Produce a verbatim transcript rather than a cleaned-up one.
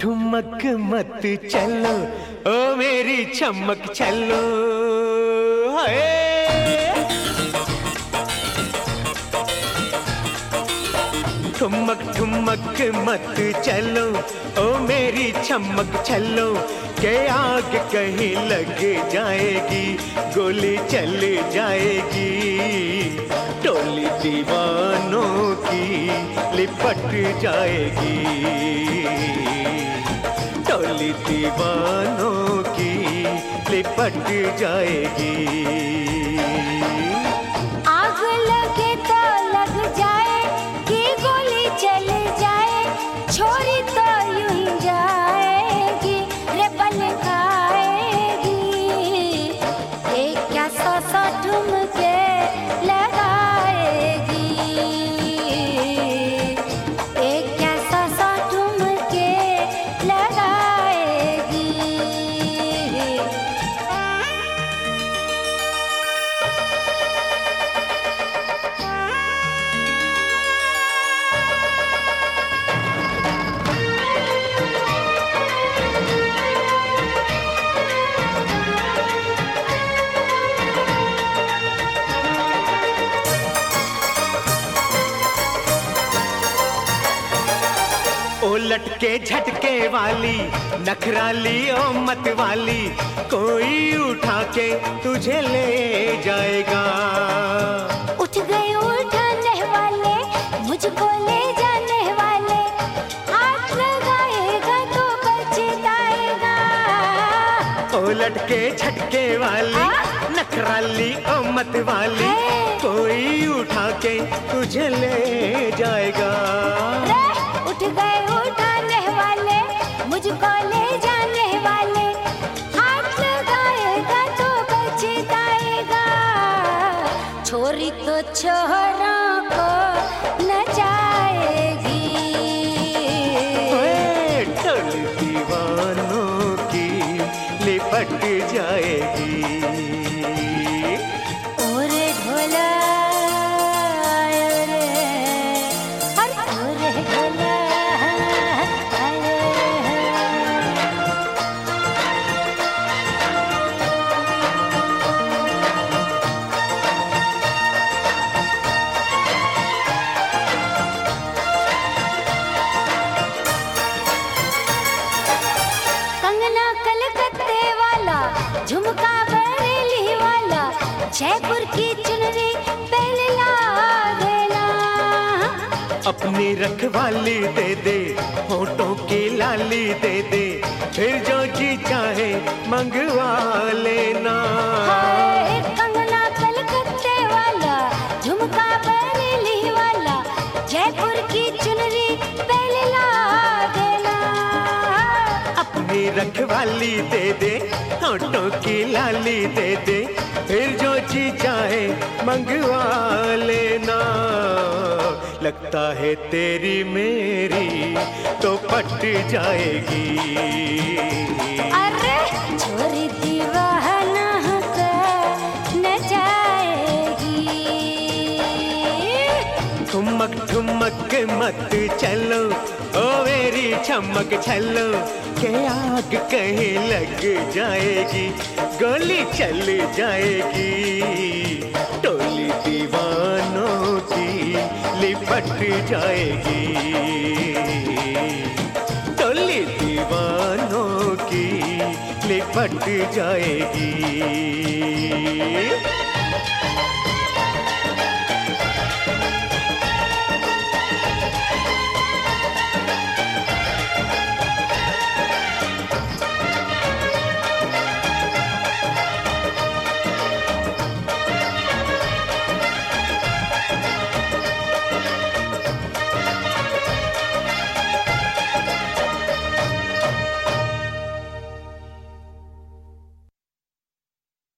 ठुमक मत चलो ओ मेरी चमक चलो। हाय ठुमक ठुमक मत चलो ओ मेरी चमक चलो, के आग कहीं लग जाएगी गोली चल जाएगी। टोली दीवानों की लिपट जाएगी, टोली दीवानों की लिपट जाएगी। आग लगे तो लग जाए कि गोली चल जाए, छोरी तो यूं ही जाएगी रे बन खाएगी। एक क्या सौ सौ ठुमके लगाएगी, एक क्या सौ सौ ठुमके लगाएगी। ओ लटके झटके वाली नखराली ओ मत वाली, कोई उठा के तुझे ले जाएगा। उठ गए उठाने वाले मुझको ले जाने वाले, हाथ लगाएगा तो पछताएगा। ओ लटके झटके वाली नखराली ओ मत वाली, कोई उठा के तुझे ले जाएगा। उठ गए उठाने वाले मुझको ले जाने वाले, हाथ लगाएगा तो बचताएगा। छोरी तो छोरों को नचाएगी, टोली दीवानों की लिपट जाएगी। ओरे ढोला ओरे ढोला कंगना कलकत्ते वाला, झुमका बरेली वाला, जयपुर की चुनरी पहले ला देना। अपनी रखवाली दे दे, होठों की लाली दे दे, फिर जो जी चाहे मंगवा लेना। हाय कंगना कलकत्ते वाला, झुमका बरेली वाला, जयपुर की चुनरी पहले ला देना। अपनी रखवाली दे दे, होठों की लाली दे दे, फिर जो जी चाहे मंगवा लेना। लगता है तेरी मेरी तो पट जाएगी। अरे छोरी दीवाना को नचाएगी। ठुमक ठुमक मत चलो ओ मेरी चमक चलो, के आग कहीं लग जाएगी गोली चल जाएगी। टोली दीवानों की लिपट जाएगी, टोली दीवानों की लिपट जाएगी।